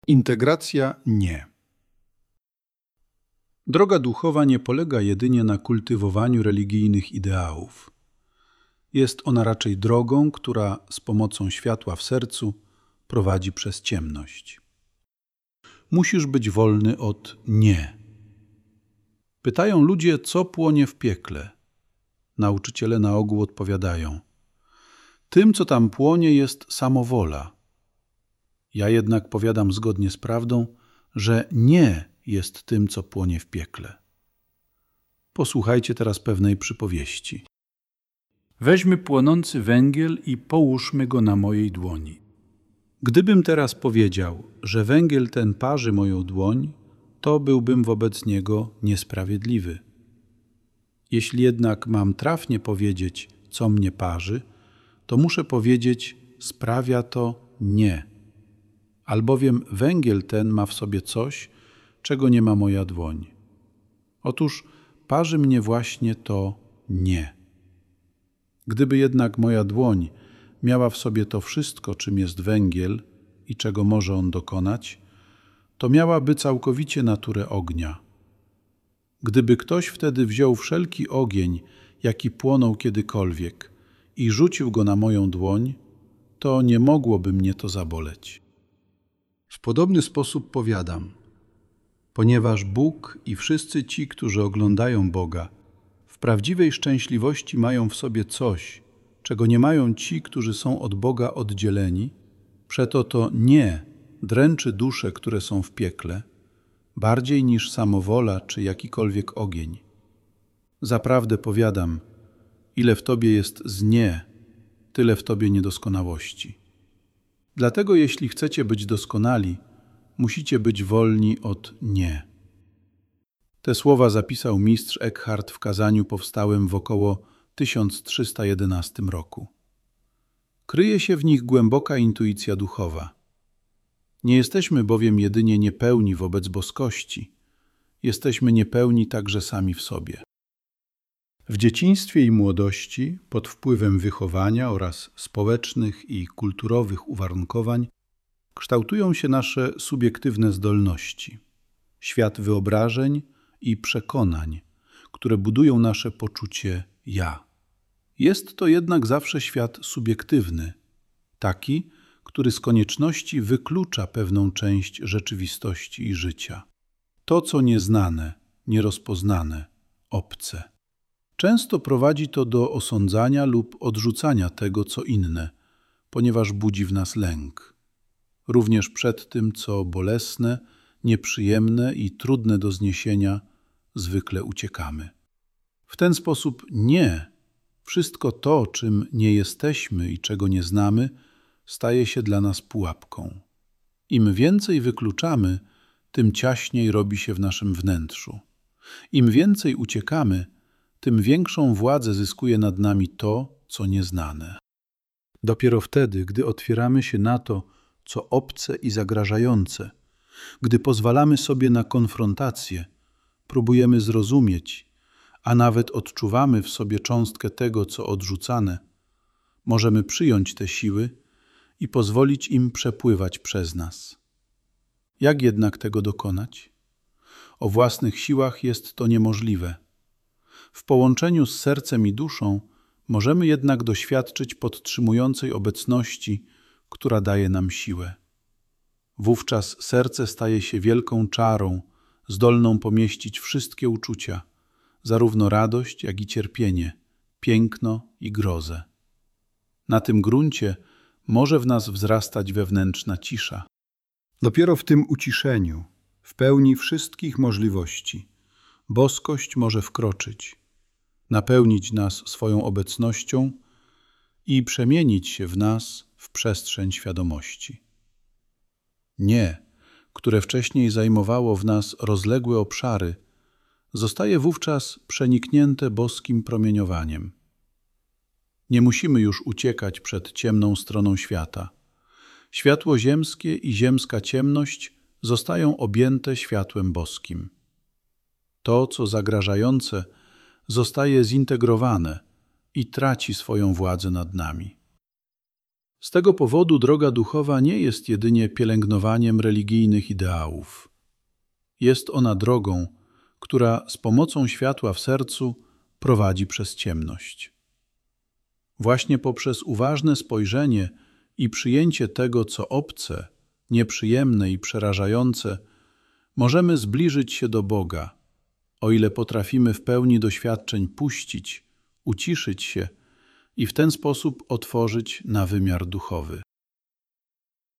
Integracja nie. Droga duchowa nie polega jedynie na kultywowaniu religijnych ideałów. Jest ona raczej drogą, która z pomocą światła w sercu prowadzi przez ciemność. Musisz być wolny od nie. Pytają ludzie, co płonie w piekle. Nauczyciele na ogół odpowiadają: tym, co tam płonie, jest samowola. Ja jednak powiadam zgodnie z prawdą, że nie jest tym, co płonie w piekle. Posłuchajcie teraz pewnej przypowieści. Weźmy płonący węgiel i połóżmy go na mojej dłoni. Gdybym teraz powiedział, że węgiel ten parzy moją dłoń, to byłbym wobec niego niesprawiedliwy. Jeśli jednak mam trafnie powiedzieć, co mnie parzy, to muszę powiedzieć, sprawia to nie. Albowiem węgiel ten ma w sobie coś, czego nie ma moja dłoń. Otóż parzy mnie właśnie to nie. Gdyby jednak moja dłoń miała w sobie to wszystko, czym jest węgiel i czego może on dokonać, to miałaby całkowicie naturę ognia. Gdyby ktoś wtedy wziął wszelki ogień, jaki płonął kiedykolwiek, i rzucił go na moją dłoń, to nie mogłoby mnie to zaboleć. W podobny sposób powiadam, ponieważ Bóg i wszyscy ci, którzy oglądają Boga, w prawdziwej szczęśliwości mają w sobie coś, czego nie mają ci, którzy są od Boga oddzieleni, przeto to nie dręczy dusze, które są w piekle, bardziej niż samowola czy jakikolwiek ogień. Zaprawdę powiadam, ile w tobie jest z nie, tyle w tobie niedoskonałości. Dlatego jeśli chcecie być doskonali, musicie być wolni od nie. Te słowa zapisał mistrz Eckhart w kazaniu powstałym w około 1311 roku. Kryje się w nich głęboka intuicja duchowa. Nie jesteśmy bowiem jedynie niepełni wobec boskości, jesteśmy niepełni także sami w sobie. W dzieciństwie i młodości, pod wpływem wychowania oraz społecznych i kulturowych uwarunkowań, kształtują się nasze subiektywne zdolności, świat wyobrażeń i przekonań, które budują nasze poczucie ja. Jest to jednak zawsze świat subiektywny, taki, który z konieczności wyklucza pewną część rzeczywistości i życia. To, co nieznane, nierozpoznane, obce. Często prowadzi to do osądzania lub odrzucania tego, co inne, ponieważ budzi w nas lęk. Również przed tym, co bolesne, nieprzyjemne i trudne do zniesienia, zwykle uciekamy. W ten sposób nie, wszystko to, czym nie jesteśmy i czego nie znamy, staje się dla nas pułapką. Im więcej wykluczamy, tym ciaśniej robi się w naszym wnętrzu. Im więcej uciekamy, tym większą władzę zyskuje nad nami to, co nieznane. Dopiero wtedy, gdy otwieramy się na to, co obce i zagrażające, gdy pozwalamy sobie na konfrontację, próbujemy zrozumieć, a nawet odczuwamy w sobie cząstkę tego, co odrzucane, możemy przyjąć te siły i pozwolić im przepływać przez nas. Jak jednak tego dokonać? O własnych siłach jest to niemożliwe. W połączeniu z sercem i duszą możemy jednak doświadczyć podtrzymującej obecności, która daje nam siłę. Wówczas serce staje się wielką czarą, zdolną pomieścić wszystkie uczucia, zarówno radość, jak i cierpienie, piękno i grozę. Na tym gruncie może w nas wzrastać wewnętrzna cisza. Dopiero w tym uciszeniu, w pełni wszystkich możliwości, boskość może wkroczyć, napełnić nas swoją obecnością i przemienić się w nas w przestrzeń świadomości. Nie, które wcześniej zajmowało w nas rozległe obszary, zostaje wówczas przeniknięte boskim promieniowaniem. Nie musimy już uciekać przed ciemną stroną świata. Światło ziemskie i ziemska ciemność zostają objęte światłem boskim. To, co zagrażające, zostaje zintegrowane i traci swoją władzę nad nami. Z tego powodu droga duchowa nie jest jedynie pielęgnowaniem religijnych ideałów. Jest ona drogą, która z pomocą światła w sercu prowadzi przez ciemność. Właśnie poprzez uważne spojrzenie i przyjęcie tego, co obce, nieprzyjemne i przerażające, możemy zbliżyć się do Boga, o ile potrafimy w pełni doświadczeń puścić, uciszyć się i w ten sposób otworzyć na wymiar duchowy.